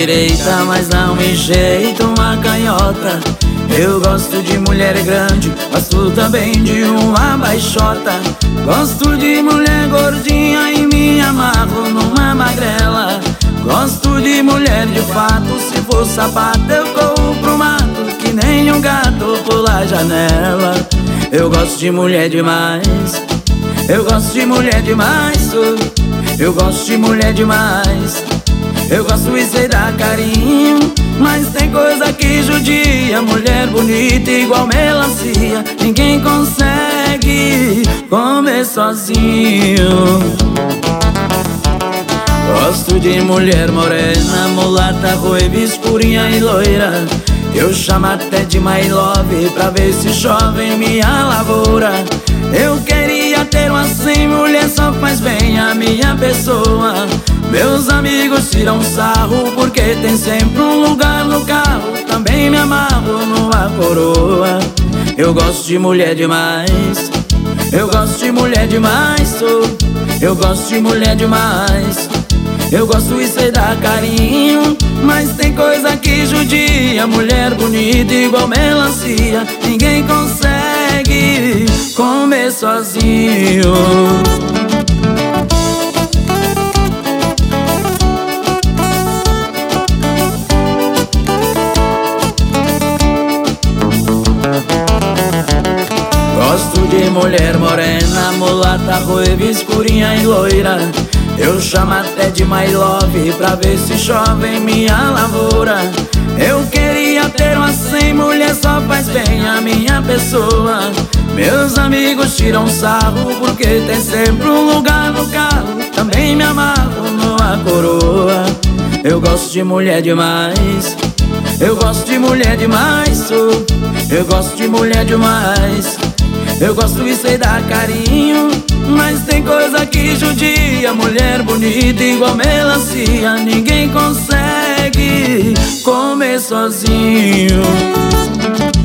direita, mas não me jeito uma canhota. Eu gosto de mulher grande, gosto também de uma baixota. Gosto de mulher gordinha e me amarro numa magrela. Gosto de mulher de fato, se for sapato eu corro pro mato, que nem um gato pula a janela. Eu gosto de mulher demais, eu gosto de mulher demais, eu gosto de mulher demais. Eu gosto e sei dar carinho, mas tem coisa que judia. Mulher bonita igual melancia, ninguém consegue comer sozinho. Gosto de mulher morena, mulata, ruiva, escurinha e loira. Eu chamo até de my love pra ver se chove em minha lavoura. Eu queria ter uma assim, mulher só faz bem a minha pessoa. Meus amigos tiram sarro porque tem sempre um lugar no carro. Também me amarro numa coroa. Eu gosto de mulher demais, eu gosto de mulher demais, eu gosto de mulher demais. Eu gosto e sei dar carinho, mas tem coisa que judia. Mulher bonita igual melancia, ninguém consegue comer sozinho. Gosto de mulher morena, mulata, ruiva, escurinha e loira. Eu chamo até de my love pra ver se chove em minha lavoura. Eu queria ter uma assim, mulher só faz bem a minha pessoa. Meus amigos tiram sarro porque tem sempre um lugar no carro. Também me amarro numa coroa. Eu gosto de mulher demais, eu gosto de mulher demais, eu gosto de mulher demais. Eu gosto e sei dar carinho, mas tem coisa que judia. Mulher bonita igual melancia, ninguém consegue comer sozinho.